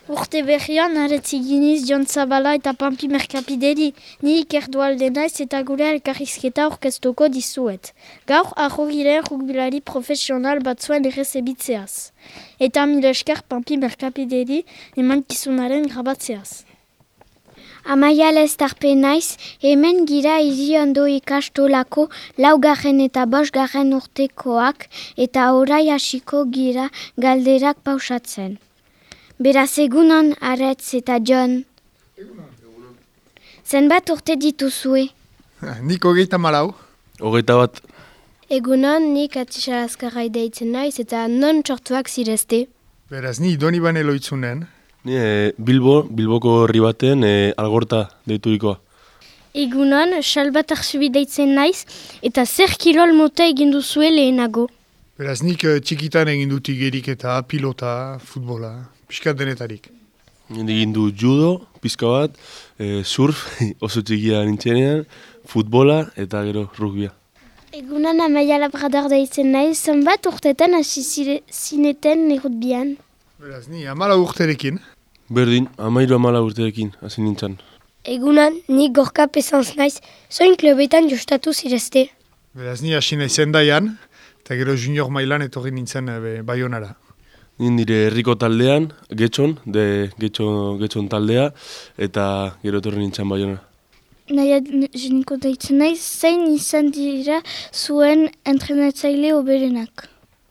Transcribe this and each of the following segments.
Urte berrian, aretzi giniz Jon Zabala eta Pampi Merkapideri, ni ikerdualde naiz eta gure elkarrizketa orkestuko dizuet. Gaur, ahogiren rugbilari profesional batzuen errezebitzeaz. Eta mil esker Pampi Merkapideri emankizunaren grabatzeaz. Amaia Lestarpe naiz, hemen gira Iriondo ikastolako 4. eta 5. urtekoak eta orai hasiko gira galderak pausatzen. Beraz egunon, Aretz eta Jon. Egunon. Zenbat urte dituzue? Nik 34. 21. Egunon, nik Atisa Azkarrai deitzen naiz eta non txortuak zirezte. Beraz, ni Donibane loitzunen. Ni Bilboko herri baten Algorta deiturikoa. Egunon, Salbat Arzubi deitzen naiz eta zer kirol mota egin duzue lehenago. Beraz, nik txikitan egin dut igerik eta pilota, futbola, pixkat denetarik. Egin du judo, pizka bat, surf, oso txikia nintzenean, futbola eta gero rugbia. Egunon, Amaia Labrador deitzen naiz, zenbat urtetan hasi zineten errutbian? Beraz, ni 14 urterekin. Berdin, 13 urterekin hasi nintzen. Egunon, nik Gorka Pesantz naiz, zoin klobetan jostatu zirezte. Beraz, ni hasi nahi Zendaian, eta gero junior mailan etorri nintzen Baionara. Ni nire herriko taldean, Getxon taldea, eta gero etorri nintzen Baionara. Naia jeniko deitzen naiz, zein izan dira zuen entrenatzaile oberenak?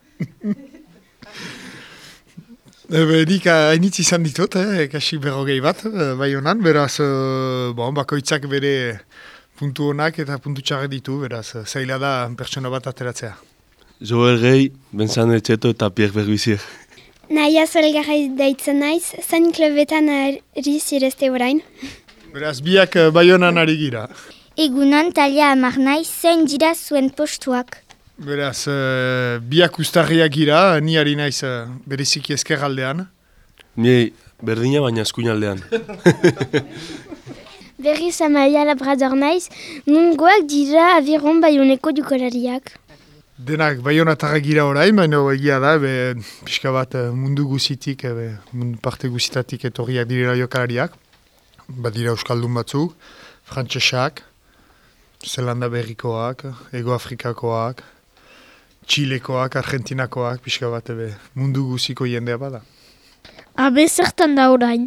Nik hainitz izan ditut, kasi 40 bat, Baionan, beraz, bakoitzak bere puntu honak eta puntu txarra ditu, beraz, zaila da pertsona bat ateratzea. Joel Gei, Benzan Etxeto eta Pierre Berbizier. Naia Zolgarrai deitzen naiz, zain klobetan ari zirezte orain? Beraz, biak Baionan ari gira. Egunon, Talia Amar naiz, zein dira zuen postuak? Beraz, biak ustarriak gira, ni ari naiz bereziki ezkerraldean. Ni berdina baina eskuinaldean. Berriz Amaia Labrador naiz, nungoak dira abiron Baioneko jokalariak. Denak Baionatarrak gira orain, baina egia da, pixka bat mundu guzitik, parte guzitatik etorriak direla jokalariak. Badira euskaldun batzuk, frantsesak, Zelanda berrikoak, Ego Afrikakoak, Txilekoak, Argentinakoak, pixka bat mundu guziko jendea bada. Habe zertan da orain?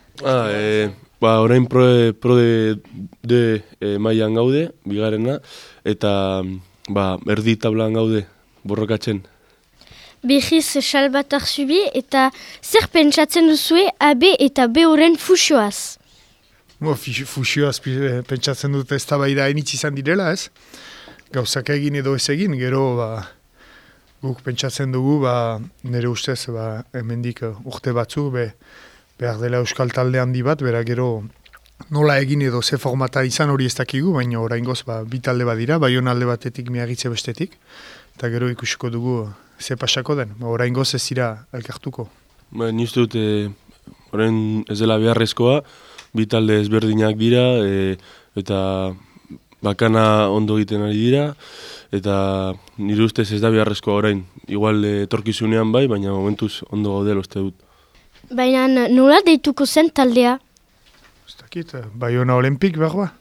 Orain pro de mailan gaude, bigarrena, eta erdi tablan gaude, borrokatzen. Behiz Salbat Arzubi eta zer pentsatzen duzue AB eta B horren fusioaz? Fusioaz pentsatzen dut ez tabaida hainitz izan direla, ez? Gauzak egin edo ez egin, gero guk pentsatzen dugu, nire ustez, hemendik urte batzu, behar dela euskal talde handi bat, bera gero nola egin edo ze formata izan hori ez dakigu, baina oraingoz bi talde bat dira, Baiona alde batetik Miagitze bestetik, eta gero ikusiko dugu ze pasako den, oraingoz ez dira elkartuko. Ni uste dut, orain ez dela beharrezkoa, bi talde ezberdinak dira, eta bakana ondo egiten ari dira, eta nire ustez ez da beharrezkoa orain. Igual etorkizunean bai, baina momentuz ondo gaudela uste dut. Baina nola deituko zen taldea? Ez dakit, Baiona Olimpik behar ba?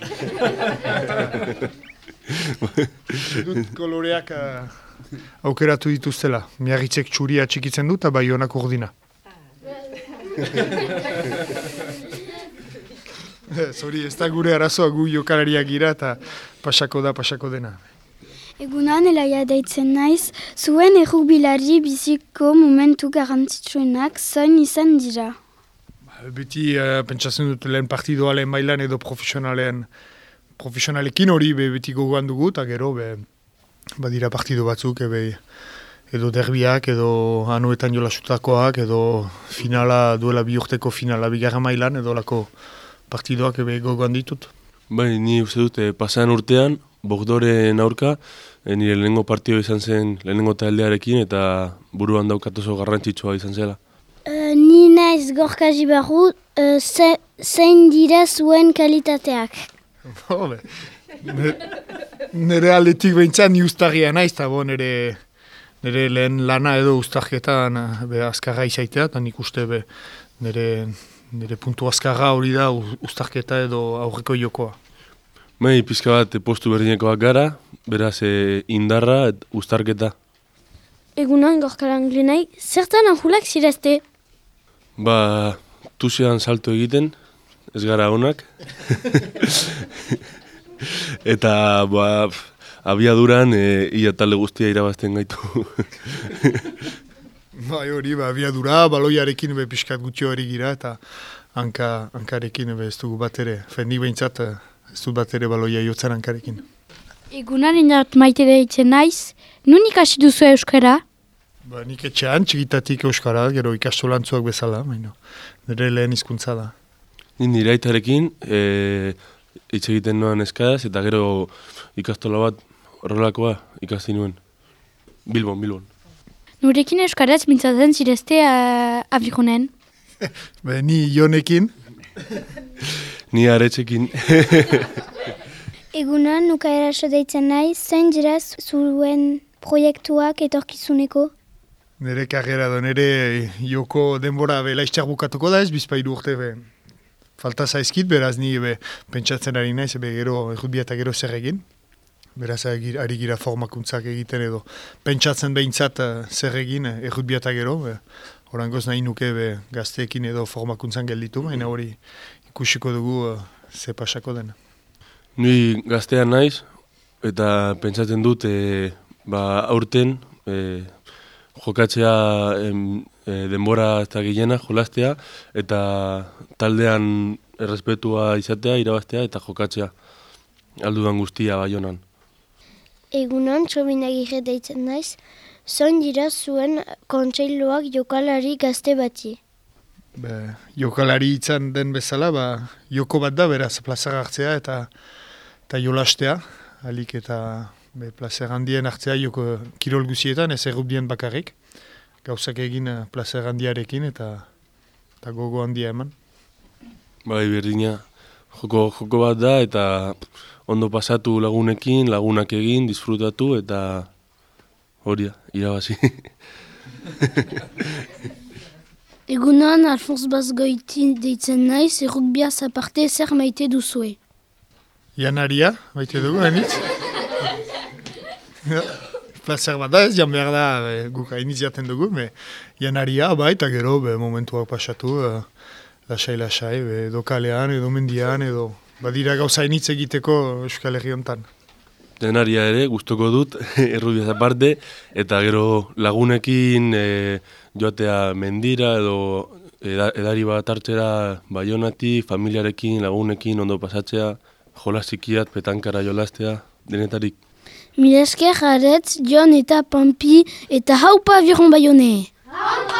Dut koloreak aukeratu dituztela. Miagitzek txuria txikitzen dut, eta Baionak urdina. Zori, ez da gure arazoa gu jokalariak gira eta pasako dena. Egunon, Elaia deitzen naiz, zuen errugbilari biziko momentu garrantzitsuenak zoin izan dira? Beti pentsatzen dut lehen partidoa lehen mailan edo profesionalekin hori beti gogoan dugu, eta gero badira partido batzuk edo derbiak, edo anuetan jolasutakoak, edo finala, duela 2 urteko finala bigarra mailan, edo lako partidoak gogoan ditut. Bai, ni uste dut, pasan urtean, Bogdoren aurka, nire lehenengo partio izan zen lehenengo taldearekin, eta buruan daukat oso garrantzitsua izan zela. Ni naiz Gorka Jibarru, zein dira zuen kalitateak? Nire aldetik behintzat ni ustarria naiz, eta nire lehen lana edo ustarketan azkarra izaitea, eta nik uste nire puntu azkarra hori da uztarketa edo aurreko jokoa. Bai, pizka bat postu berdinekoak gara, beraz indarra eta uztarketa. Egunon gorkalan glenai, zertan ahulak zirazte? Ba, tusean salto egiten, ez gara honak. Eta, ba, abiaduran ia talde guztia irabazten gaitu. Bai hori, abiadura, baloiarekin pixkat gutxo hori gira eta hankarekin ez dugu bat ere. Fendik behintzat ez dut bat ere baloia jotzen hankarekin. Egunan inat maite deitzen naiz, nun ikasi duzu euskara? Ba, nik etxean, txikitatik euskara, gero ikastolantzuak bezala, nire lehen hizkuntza da. Nire aitarekin hitz egiten noan eskaz eta gero ikastola bat horrelakoa ikasti nuen. Bilbon. Nurekin euskaraz mintzatzen zirezte Abironen? Ni Jonekin. Ni Aretxekin. Egunan, nuka eraso deitzen nahi, zein dira zuen proiektuak etorkizuneko? Nire karrera da, nire joko denbora laiztxar bukatuko da ez, bizpairu urte falta zaizkit, beraz ni pentsatzen ari naiz, gero errutbia eta gero zer egin. Beraz ari gira formakuntzak egiten edo pentsatzen behintzat zer egin errutbia eta gero. Horangoz nahi nuke gazteekin edo formakuntzan gelditu, baina hori ikusiko dugu ze pasako den. Ni gaztean naiz eta pentsatzen dut aurten jokatzea denbora eta gilena jolastea eta taldean errespetua izatea, irabaztea eta jokatzea aldudan guztia Baionan. Egunon, Txobinagirre deitzen naiz, zoin dira zuen kontseiloak jokalari gazte bati? Jokalari izan den bezala, joko bat da, beraz, plazara hartzea eta jolastea, alik eta plazera handien hartzea joko kirol guzietan, ez errutbien bakarrik, gauzak egin plazera handiarekin eta gogo handia eman. Bai, berdina, joko bat da eta ondo pasatu lagunekin, lagunak egin, disfrutatu eta hori da, irabazi. Egunan, Alfons Bazgoiti deitzen naiz, errukbiaz aparte zer maite duzue? Janaria, maite dugu, hainitz? Plazer bat da ez, jan behar da guk hainitz jaten dugu, janaria, eta gero momentuak pasatu, lasai, edo kalean, edo mendian, edo badira gauza hainitz egiteko Euskal Herri hontan. Janaria ere, gustoko dut, errubiaz aparte, eta gero lagunekin joatea mendira edo edari bat hartzera Baionati, familiarekin, lagunekin, ondo pasatzea, jolastikiat, petankara jolastea, denetarik. Mila esker Aretz, Jon eta Pampi eta haupa Abiron Baione! Haupa!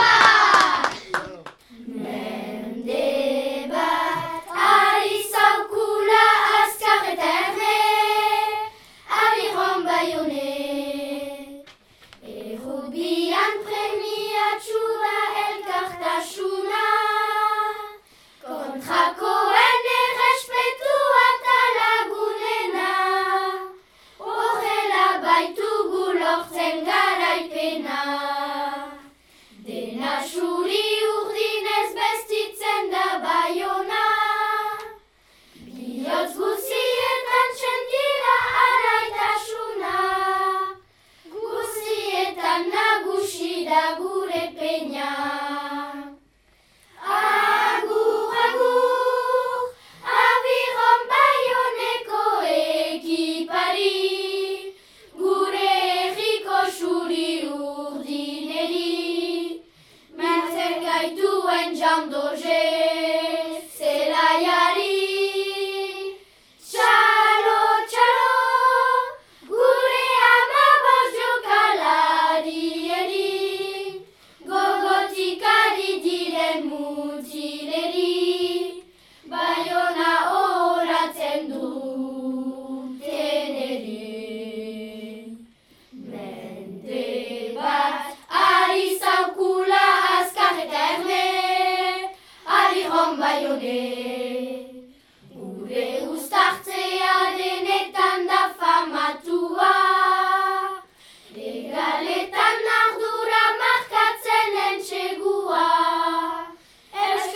Egaletan ardura markatzen entxegua,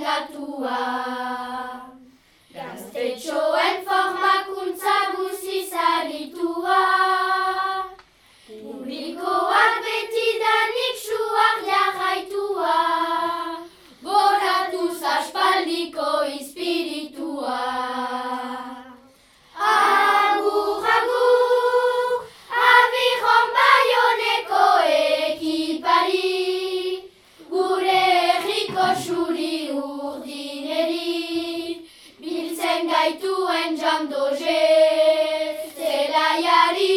tengatua. Gaztetxoen formakuntza guziz aritua. Publikoak betidanik suak jarraitua. Goratuz aspaldiko espiritua. Agur, agur, Abiron Baioneko ekipari. Gure herriko xuri urdineri. Biltzen gaituen jandoze zelaiari.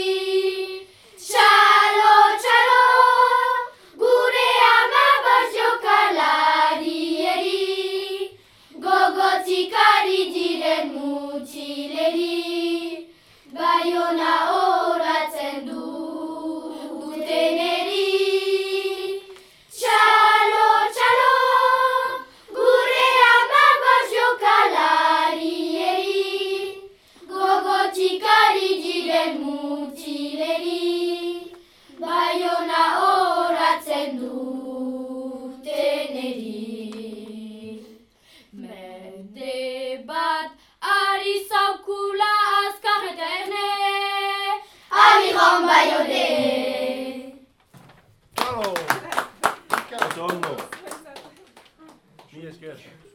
Txalo, txalo, gure amabaz jokalarieri. Gogotik ari diren mutileri. Baiona horatzen duteneri. Txalo, txalo, gure amabaz jokalarieri. Gogotik ari diren mutileri. Baiona horatzen duteneri. Mende bat ari zaukula azkar eta erne. Abiron Baione. Oso ondo. Ni esker.